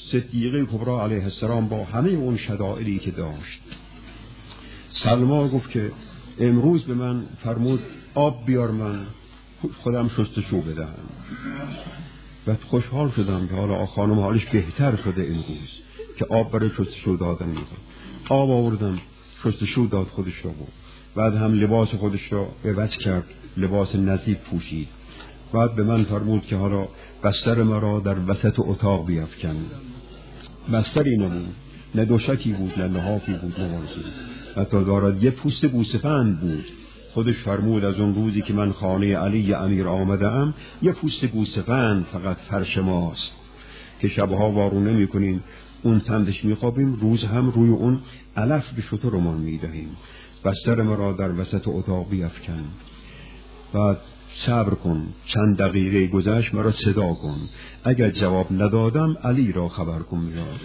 صدیقه کبرا علیه السلام با همه اون شدائدی که داشت. سلمى گفت که امروز به من فرمود آب بیار من خودم شستشو بدهم. و خوشحال شدم که حالا خانم حالش بهتر شده این روز که آب برای شستشو دادن میخواد. آب آوردم، شستشو داد خودش رو. بعد هم لباس خودش رو عوض کرد، لباس نظیف پوشید. بعد به من فرمود که حالا بستر مرا در وسط اتاق بیفکن. بستری نبود، نه دوشکی بود، نه لحافی بود، نه وارسی. حتی دارد یه پوست گوسفند بود. خودش فرمود از اون روزی که من خانه علی امیر آمدم یه پوست گوسفند فقط فرش ماست که شبها وارونه میکنیم، اون تندش میخوابیم، روز هم روی اون علف به شترمان میدهیم. بستر مرا در وسط اتاق بیفکن. بعد صبر کن، چند دقیقه گذشت، مرا صدا کن، اگر جواب ندادم علی را خبر کن.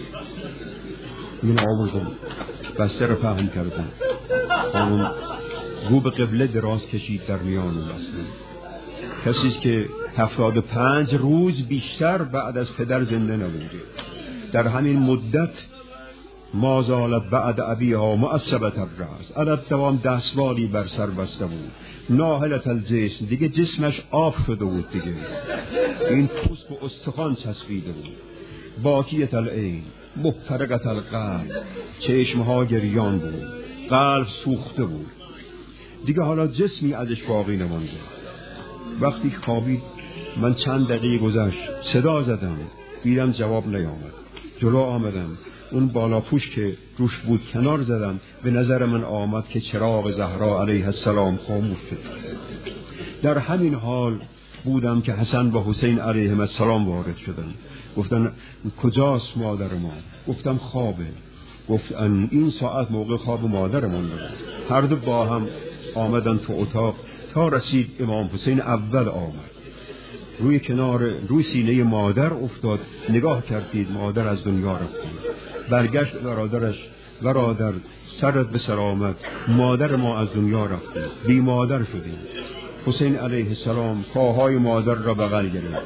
این آوردم، بستر فهم کردم. خانم رو به قبله دراز کشید در میان بستر. کسیست که 75 روز بیشتر بعد از پدر زنده نبوده. در همین مدت ما زالت بعد ابیها معصبت الرأس، علت دوام دستمالی بر سر بسته بود، ناهلت الجسم، دیگه جسمش آب شده بود، دیگه این پوست و استخوان چسبیده بود. باکیت العین، محترقت القلب، چشمها گریان بود، قلب سوخته بود، دیگه حالا جسمی ازش باقی نمانده. وقتی خوابید من چند دقیقه گذشت، صدا زدم، دیدم جواب نیامد. جلو آمدم، اون بالا پوش که روش بود کنار زدم. به نظر من آمد که چراغ زهرا علیه السلام خاموش شد. در همین حال بودم که حسن و حسین علیهم السلام وارد شدن. گفتن کجاست مادر ما؟ گفتم خوابه. گفتن این ساعت موقع خواب مادرمون بود. هر دو با هم آمدن تو اتاق تا رسید امام حسین اول آمد. روی سینه مادر افتاد، نگاه کردید مادر از دنیا رفت. برگشت برادر سرت به سلامت، مادر ما از دنیا رفته، بی مادر شدیم. حسین علیه السلام پاهای مادر را بغل گرفت،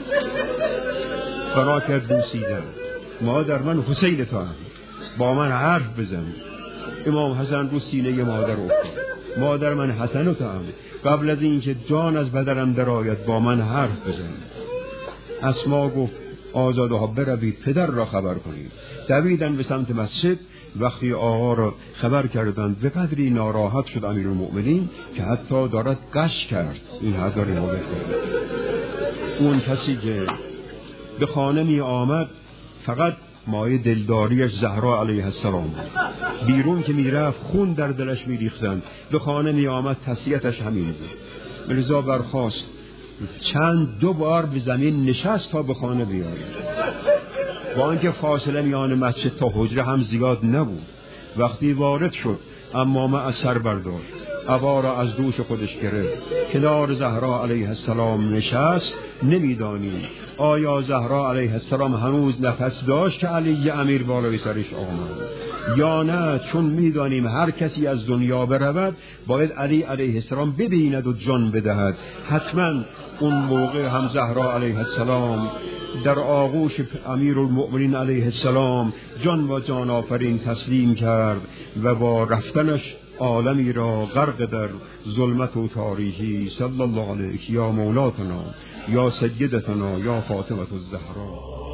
فرا کرد بوسیدن. مادر من حسین تو هم، با من حرف بزن. امام حسن رو سینه مادر افتاد. مادر من حسن تو هم، قبل از این که جان از بدنم درآید با من حرف بزن. اسما گفت آزادها بروید پدر را خبر کنید. دویدن به سمت مسجد. وقتی آقا را خبر کردند به قدری ناراحت شد امیرالمؤمنین که حتی دارد قش کرد. این حد روایت کرد. اون کسی که به خانه می آمد فقط مایه دلداریش زهرا علیه السلام بود. بیرون که می رفت خون در دلش می ریختند. به خانه می آمد تسلیتش همین بود. رضا برخاست، دو بار به زمین نشست تا به خانه بیاید. با اینکه فاصله میان مسجد تا حجره هم زیاد نبود. وقتی وارد شد عمامه از سر برداشت، عبا را از دوش خودش گرفت، کنار زهرا علیه السلام نشست. نمیدانیم آیا زهرا علیه السلام هنوز نفس داشت که علی امیر بالای سرش آمد یا نه، چون میدانیم هر کسی از دنیا برود باید علی علیه السلام ببیند و جان بدهد. حتما اون موقع هم زهرا علیه السلام در آغوش امیرالمؤمنین علیه السلام جان و جان آفرین تسلیم کرد و با رفتنش عالمی را غرق در ظلمت و تاریکی. صلی الله علیه یا مولاتنا یا سیدتنا یا فاطمه الزهرا.